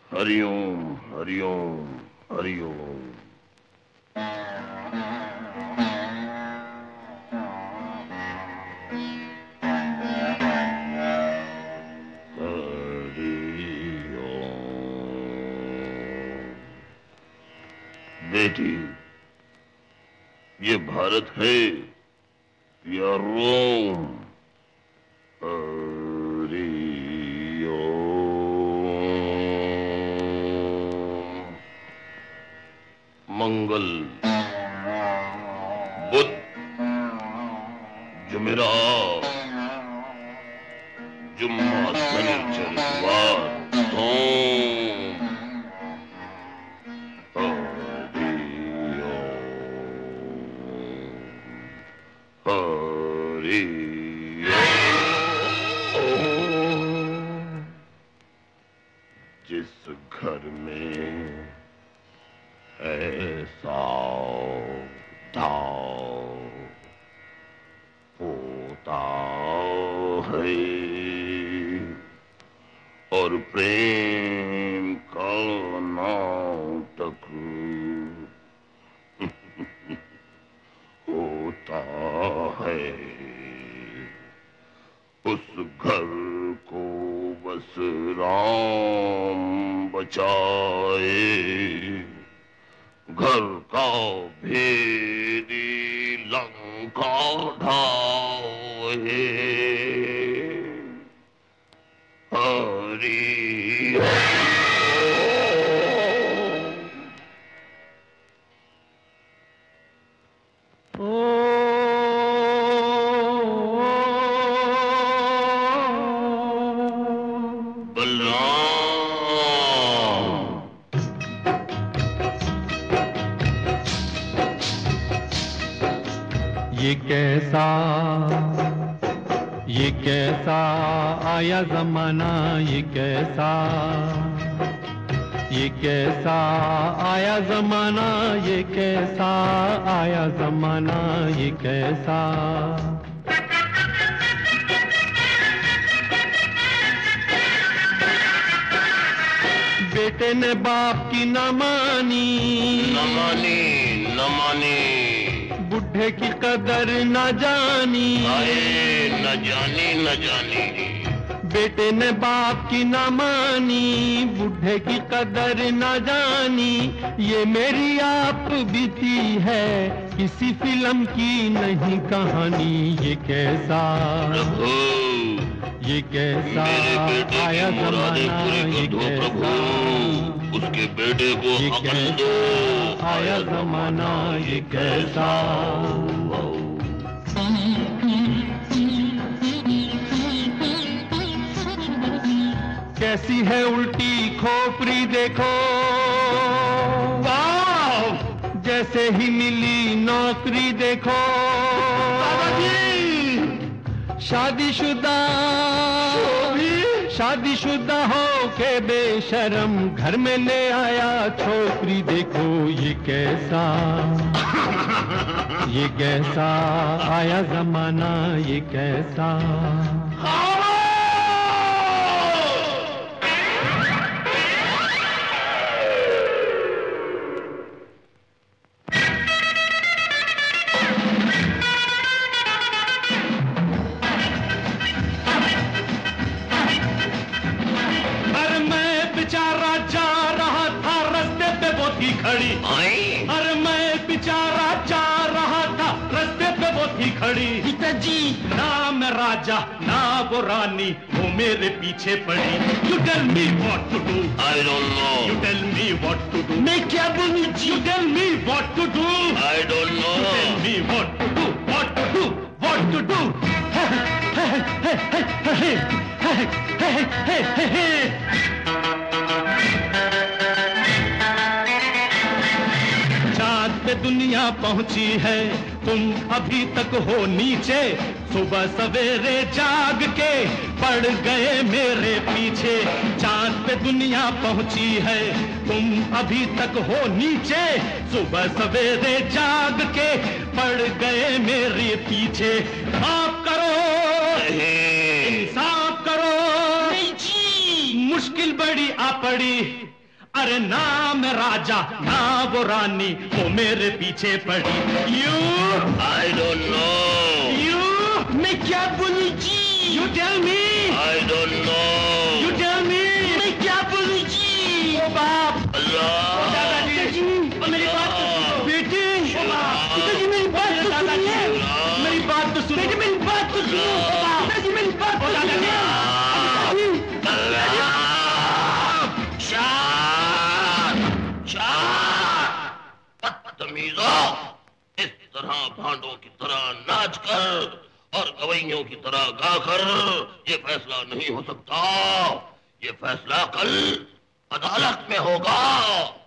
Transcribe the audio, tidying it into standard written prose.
हरिओम हरिओम हरिओम। बेटी, ये भारत है या रोम? मंगल, बुध, जुमेरात, जुम्मा, शनिचर, इतवार, सोम। हरि ओम। जिस घर में ऐसा दाव होता है और प्रेम का नाटक होता है, उस घर को बस राम बचाए। घर का भेदी लंका ढाए। हरि ये कैसा आया जमाना, ये कैसा आया जमाना, ये कैसा आया जमाना, ये कैसा। बेटे ने बाप की न मानी, न मानी, न मानी, बुढ़े की कदर न जानी, न जानी, न जानी। बेटे ने बाप की न मानी, बुढ़े की कदर न जानी। ये मेरी आप बीती है, किसी फिल्म की नहीं कहानी। ये कैसा प्रभु, ये कैसा आया जमाना, ये कैसा उसके बेटे को ये अकल दो। आया जमाना, ये कैसा। कैसी है उल्टी खोपड़ी देखो, जैसे ही मिली नौकरी देखो। शादीशुदा हो के बेशरम घर में ले आया छोकरी देखो। ये कैसा आया जमाना, ये कैसा। अरे मैं बेचारा जा रहा था, रास्ते पे वो थी खड़ी। पिताजी, ना मैं राजा ना वो रानी, वो मेरे पीछे पड़ी। You tell me what to do. I don't know. You tell me what to do. मैं क्या बोलूं जी? You tell me what to do. I don't know. You tell me what to do. What to do. What to do. पे दुनिया पहुंची है, तुम अभी तक हो नीचे। सुबह सवेरे जाग के पड़ गए मेरे पीछे। चांद पे दुनिया पहुंची है, तुम अभी तक हो नीचे। सुबह सवेरे जाग के पड़ गए मेरे पीछे। माफ करो, इंसाफ करो, नहीं जी, मुश्किल बड़ी आ पड़ी, अरे नाम राजा ना वो रानी, वो मेरे पीछे पड़ी। You I don't know. You मैं क्या बोलूं जी? You tell me. I don't know. You tell me. मैं क्या बोलूं जी? ओ बाप, अल्लाह। ओ दादाजी, मेरी बात तो सुनो। बेटे, ओ बाप, पिताजी मेरी बात तो सुनिए। मेरी बात तो सुनो। बेटे मेरी बात तो सुनो। पिताजी मेरी बात तो सुनिए। बदतमीजो, इस तरह भांडों की तरह नाच कर और गवैयों की तरह गाकर ये फैसला नहीं हो सकता। ये फैसला कल अदालत में होगा।